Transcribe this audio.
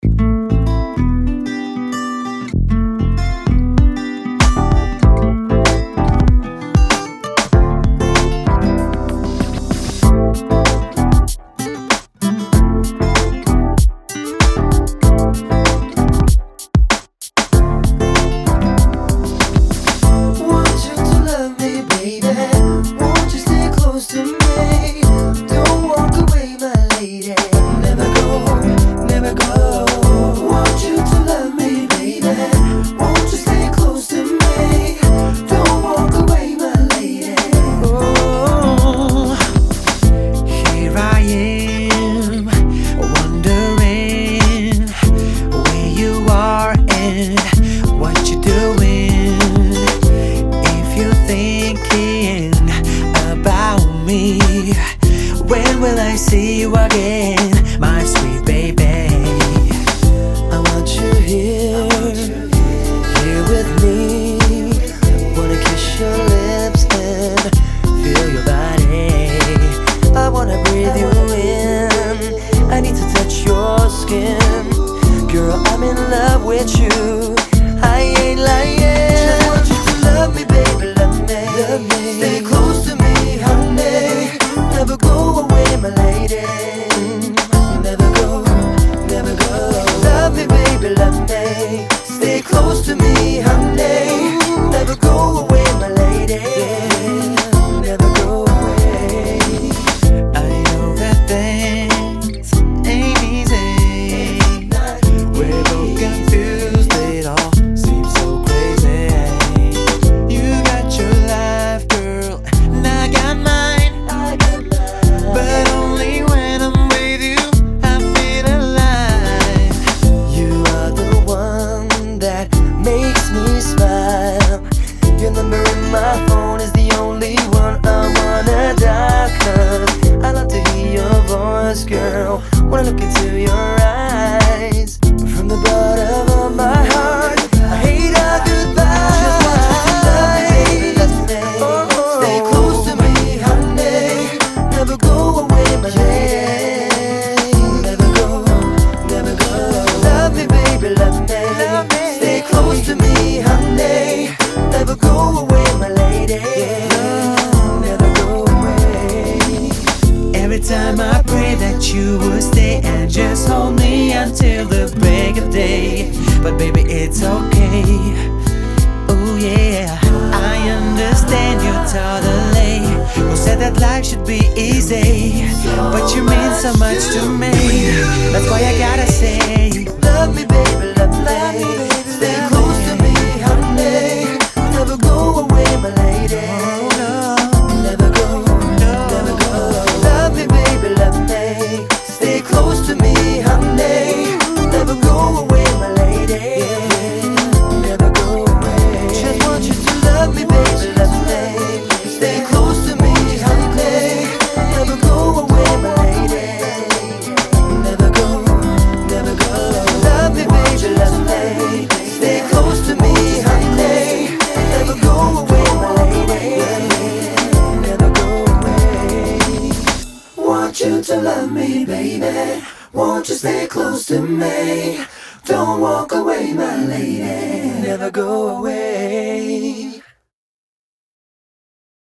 When will I see you again, my sweet baby? I want you here with me. Wanna kiss your lips and feel your body. I wanna breathe you in. I need to touch your skin. Girl, I'm in love with you. I ain't lying. Just want you to love me, baby, love me. Stay close to me, honey. Never go away, my lady. Never go, never go. Love me, baby, love me. Stay close to me, honey. Never go away, my lady. Never go away. I know that things ain't easy. We're both confused, it all seems so crazy. You got your life, girl, and I got mine. But only when I'm with you, I feel alive. You are the one that makes me smile. Your number in my phone is the only one I wanna dial. 'Cause I love to hear your voice, girl. Wanna look into your eyes. From the bottom of my heart, I hate our goodbye. Just want you to love me, baby, love me. Stay close to me, honey. Never go away, my lady. Never go, never go. Love me, baby, love me. Stay close to me, honey. Never go away, my lady. Never go away. Every time I pray that you would stay and just hold me until the break of day. But baby, it's okay. Oh yeah, I understand you're totally. Who said that life should be easy? But you mean so much to me. That's why I gotta say, love me, baby, love me. Stay close to me, honey. Never go away, my lady. Never go, never go. Love me, baby, love me. Stay close to me, honey. Never go away, my lady. Never go away. Just want you to love me, baby, love me. Stay close to me, honey. Never go away, my lady. Never go, never go. Love me, baby, love me. Stay close to me, honey. Never go away, my lady. Never go away. Want you to love me, baby. Won't you stay close to me? Don't walk away, my lady. Never go away.